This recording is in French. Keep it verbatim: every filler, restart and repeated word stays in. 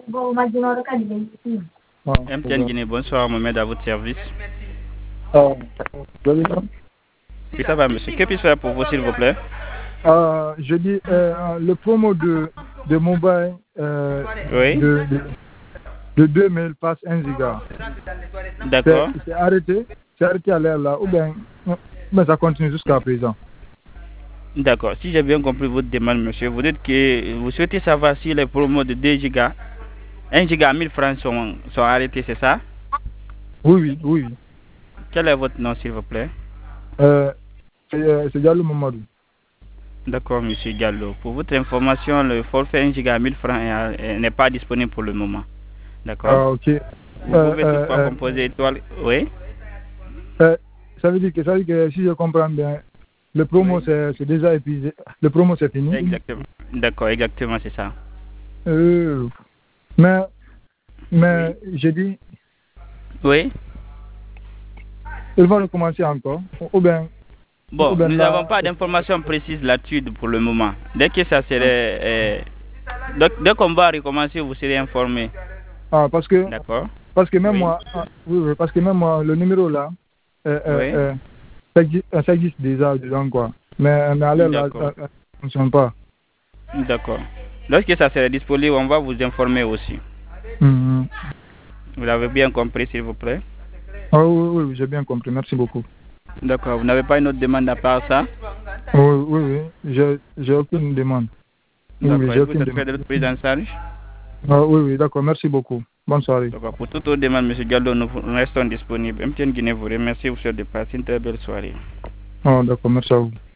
M T N Guinée, bonsoir, Mohamed, à votre service. Euh, Oui, ça va, monsieur. Que puis-je faire pour vous, s'il vous plaît? euh, je dis, euh, le promo de, de mobile euh, Oui. de, de, de deux mille passe un giga. D'accord. C'est arrêté, c'est arrêté à l'air là, ou bien, mais ça continue jusqu'à présent. D'accord. Si j'ai bien compris votre demande, monsieur, vous dites que vous souhaitez savoir si les promos de deux gigas, un giga à mille francs sont, sont arrêtés, c'est ça? Oui, oui, oui. oui. Quel est votre nom, s'il vous plaît? Euh, c'est euh, c'est Diallo Mamadou. D'accord, monsieur Diallo. Pour votre information, le forfait un giga à mille francs est- est- n'est pas disponible pour le moment. D'accord? Ah, ok. Vous Euh, pouvez euh, toutefois euh, composer étoile. Oui? euh, ça veut dire que ça veut dire que si je comprends bien, le promo Oui. c'est c'est déjà épuisé. Le promo c'est fini. Exactement. D'accord, exactement, c'est ça. Euh, mais mais j'ai dit, Oui? ils vont recommencer encore. Ou bien, Bon, ou bien nous là. n'avons pas d'informations précises là-dessus pour le moment. Dès que ça serait... euh, dès dès qu'on va recommencer, vous serez informé. Ah, parce que D'accord? parce que même Oui. moi, ah, oui, oui, parce que même moi, le numéro là, euh, euh, Oui. euh, ça, existe, ça existe déjà dedans quoi. Mais mais à l'air là, D'accord. ça ne fonctionne pas. D'accord. Lorsque ça sera disponible, on va vous informer aussi. Mhm. Vous l'avez bien compris, s'il vous plaît? Ah, oui, oui, oui, j'ai bien compris. Merci beaucoup. D'accord. Vous n'avez pas une autre demande à part ça? Oui, oui, oui. J'ai j'ai aucune demande. Oui, oui, D'accord. j'ai Est-ce que vous aucune êtes prêt demande. de votre prise en charge? Ah, oui, oui, d'accord. Merci beaucoup. Bonne soirée. D'accord. Pour toute autre demande, M. Diallo, nous nous restons disponibles. M T N Guinée vous remercie. Vous souhaite de passer une très belle soirée. Ah, d'accord. Merci à vous.